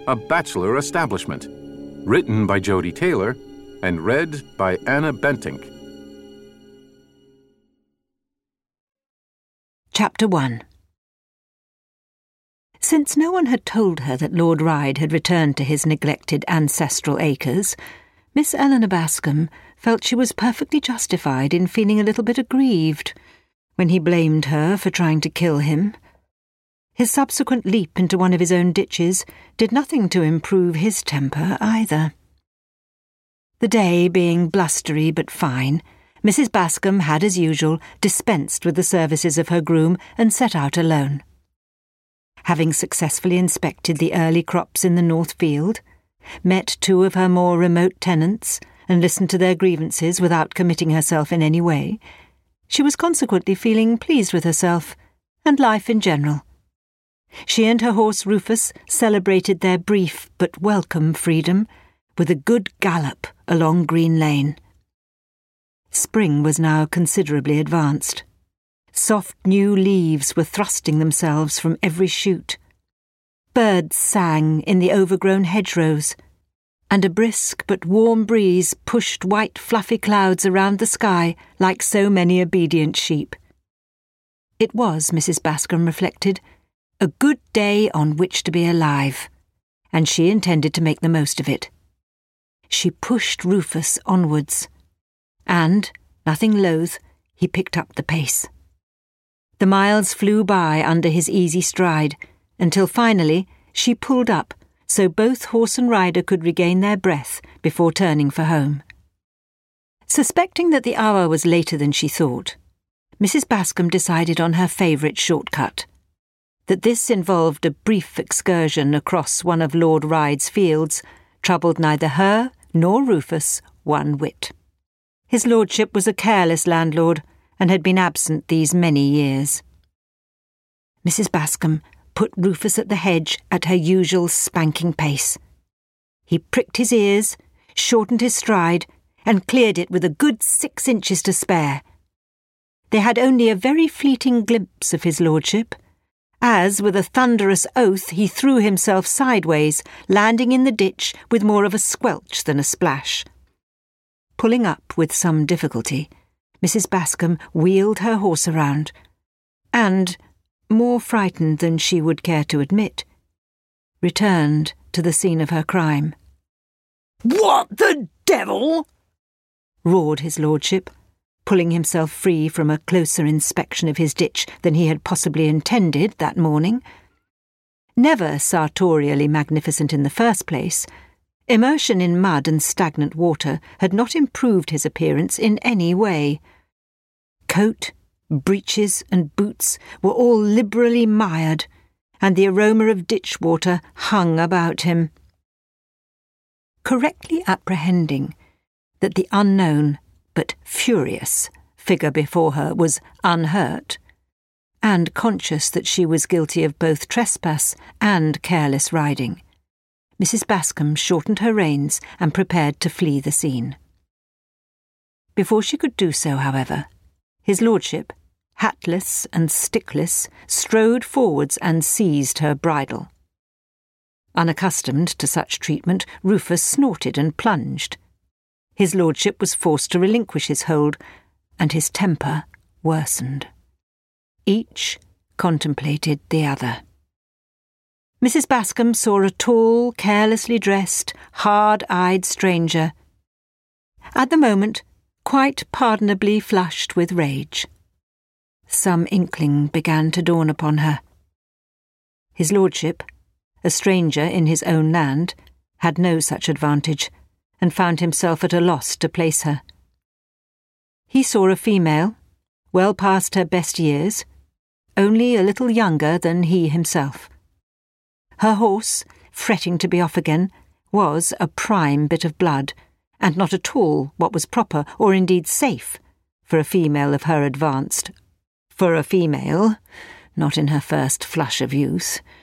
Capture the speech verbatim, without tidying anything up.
A Bachelor Establishment, written by Jody Taylor and read by Anna Bentink. Chapter one. Since no one had told her that Lord Ryde had returned to his neglected ancestral acres, Miss Eleanor Bascom felt she was perfectly justified in feeling a little bit aggrieved when he blamed her for trying to kill him. His subsequent leap into one of his own ditches did nothing to improve his temper either. The day being blustery but fine, Missus Bascom had, as usual, dispensed with the services of her groom and set out alone. Having successfully inspected the early crops in the North Field, met two of her more remote tenants, and listened to their grievances without committing herself in any way, she was consequently feeling pleased with herself and life in general. She and her horse Rufus celebrated their brief but welcome freedom with a good gallop along Green Lane. Spring was now considerably advanced. Soft new leaves were thrusting themselves from every shoot. Birds sang in the overgrown hedgerows, and a brisk but warm breeze pushed white fluffy clouds around the sky like so many obedient sheep. It was, Missus Bascom reflected, a good day on which to be alive, and she intended to make the most of it. She pushed Rufus onwards, and, nothing loath, he picked up the pace. The miles flew by under his easy stride, until finally she pulled up so both horse and rider could regain their breath before turning for home. Suspecting that the hour was later than she thought, Missus Bascom decided on her favourite shortcut, that this involved a brief excursion across one of Lord Ryde's fields troubled neither her nor Rufus one whit. His lordship was a careless landlord, and had been absent these many years. Missus Bascom put Rufus at the hedge at her usual spanking pace. He pricked his ears, shortened his stride, and cleared it with a good six inches to spare. They had only a very fleeting glimpse of his lordship, as, with a thunderous oath, he threw himself sideways, landing in the ditch with more of a squelch than a splash. Pulling up with some difficulty, Missus Bascom wheeled her horse around, and, more frightened than she would care to admit, returned to the scene of her crime. "What the devil?" roared his lordship, pulling himself free from a closer inspection of his ditch than he had possibly intended that morning. Never sartorially magnificent in the first place, immersion in mud and stagnant water had not improved his appearance in any way. Coat, breeches, and boots were all liberally mired, and the aroma of ditch water hung about him. Correctly apprehending that the unknown but furious figure before her was unhurt, and conscious that she was guilty of both trespass and careless riding, Missus Bascom shortened her reins and prepared to flee the scene. Before she could do so, however, his lordship, hatless and stickless, strode forwards and seized her bridle. Unaccustomed to such treatment, Rufus snorted and plunged. His lordship was forced to relinquish his hold, and his temper worsened. Each contemplated the other. Missus Bascom saw a tall, carelessly dressed, hard-eyed stranger, at the moment quite pardonably flushed with rage. Some inkling began to dawn upon her. His lordship, a stranger in his own land, had no such advantage, and found himself at a loss to place her. He saw a female, well past her best years, only a little younger than he himself. Her horse, fretting to be off again, was a prime bit of blood, and not at all what was proper, or indeed safe, for a female of her advanced, for a female, not in her first flush of youth,